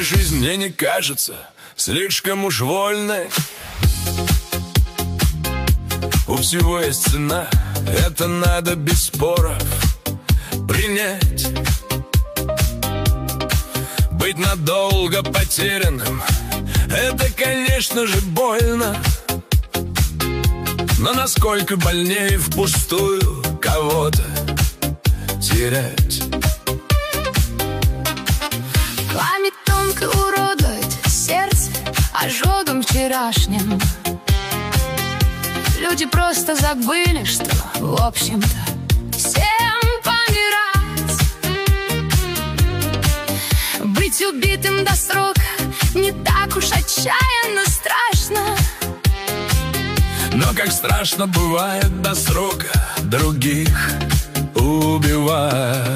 жизнь мне не кажется слишком уж вольной. У всего есть цена, это надо без споров принять. Быть надолго потерянным — это, конечно же, больно. Но насколько больнее впустую кого-то терять. Память тонко уродует сердце ожогом вчерашним. Люди просто забыли, что, в общем-то, всем помирать. Быть убитым до срока не так уж отчаянно страшно. Но как страшно бывает до срока других убивать.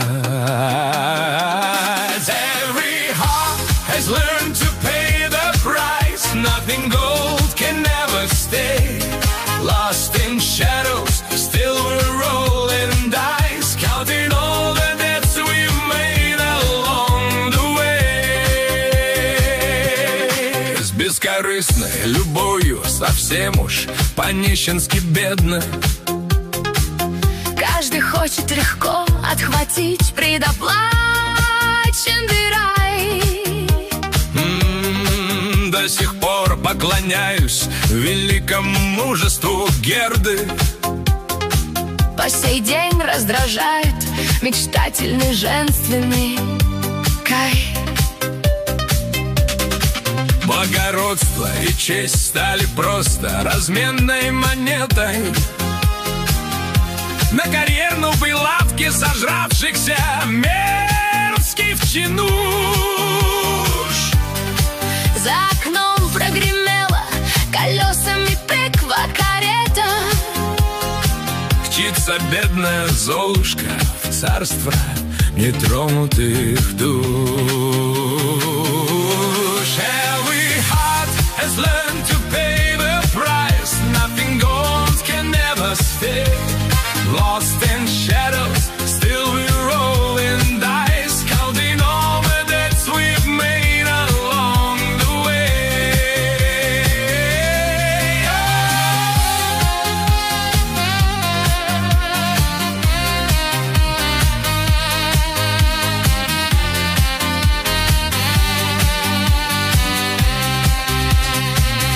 Every heart has learned to pay the price. Nothing gold can never stay. Lost in shadows, still we're rolling dice, counting all the debts we've made along the way. С бескорыстной любовью совсем уж по-нищенски бедно. Каждый хочет легко отхватить предоплаченный рай. До сих пор поклоняюсь великому мужеству Герды. По сей день раздражает мечтательный женственный кай. Благородство и честь стали просто разменной монетой на карьерной прилавке сожравшихся мерзких чинуш. За окном прогремела колесами тыква карета. Мчится бедная Золушка в царство нетронутых душ. Every heart has learned